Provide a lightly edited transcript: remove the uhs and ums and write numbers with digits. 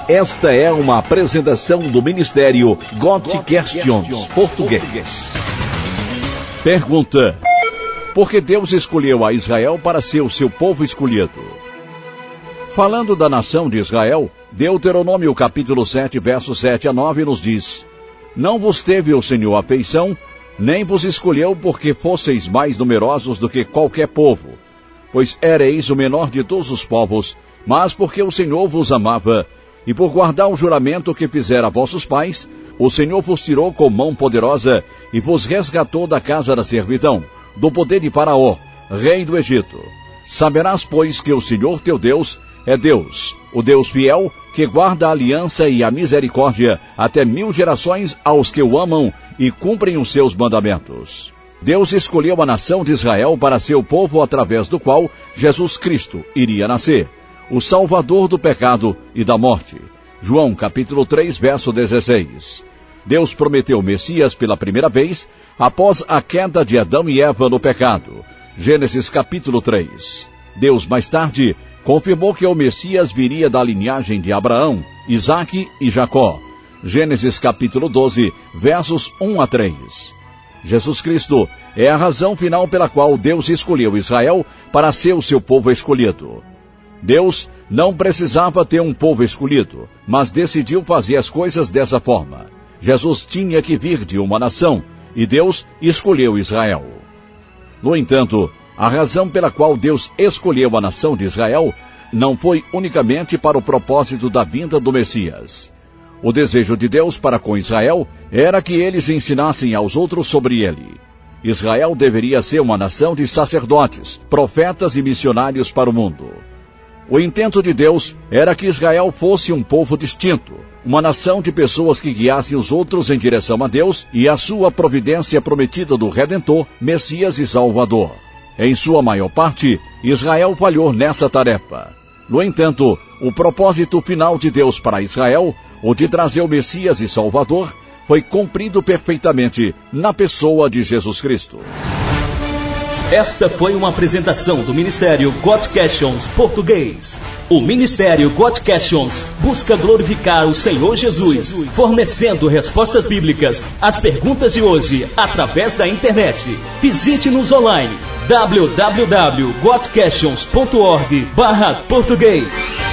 Esta é uma apresentação do Ministério God Questions Português. Pergunta: por que Deus escolheu a Israel para ser o seu povo escolhido? Falando da nação de Israel, Deuteronômio capítulo 7, versos 7 a 9 nos diz: não vos teve o Senhor afeição, nem vos escolheu porque fosseis mais numerosos do que qualquer povo, pois éreis o menor de todos os povos, mas porque o Senhor vos amava, e por guardar o juramento que fizera a vossos pais, o Senhor vos tirou com mão poderosa e vos resgatou da casa da servidão, do poder de Faraó, rei do Egito. Saberás, pois, que o Senhor teu Deus é Deus, o Deus fiel, que guarda a aliança e a misericórdia até 1000 gerações aos que o amam e cumprem os seus mandamentos. Deus escolheu a nação de Israel para ser o povo através do qual Jesus Cristo iria nascer, o Salvador do pecado e da morte. João capítulo 3, verso 16. Deus prometeu o Messias pela primeira vez após a queda de Adão e Eva no pecado. Gênesis capítulo 3. Deus mais tarde confirmou que o Messias viria da linhagem de Abraão, Isaque e Jacó. Gênesis capítulo 12, versos 1 a 3. Jesus Cristo é a razão final pela qual Deus escolheu Israel para ser o seu povo escolhido. Deus não precisava ter um povo escolhido, mas decidiu fazer as coisas dessa forma. Jesus tinha que vir de uma nação, e Deus escolheu Israel. No entanto, a razão pela qual Deus escolheu a nação de Israel não foi unicamente para o propósito da vinda do Messias. O desejo de Deus para com Israel era que eles ensinassem aos outros sobre ele. Israel deveria ser uma nação de sacerdotes, profetas e missionários para o mundo. O intento de Deus era que Israel fosse um povo distinto, uma nação de pessoas que guiassem os outros em direção a Deus e a sua providência prometida do Redentor, Messias e Salvador. Em sua maior parte, Israel falhou nessa tarefa. No entanto, o propósito final de Deus para Israel, o de trazer o Messias e Salvador, foi cumprido perfeitamente na pessoa de Jesus Cristo. Esta foi uma apresentação do Ministério God Questions Português. O Ministério God Questions busca glorificar o Senhor Jesus, fornecendo respostas bíblicas às perguntas de hoje através da internet. Visite-nos online www.godquestions.org/português.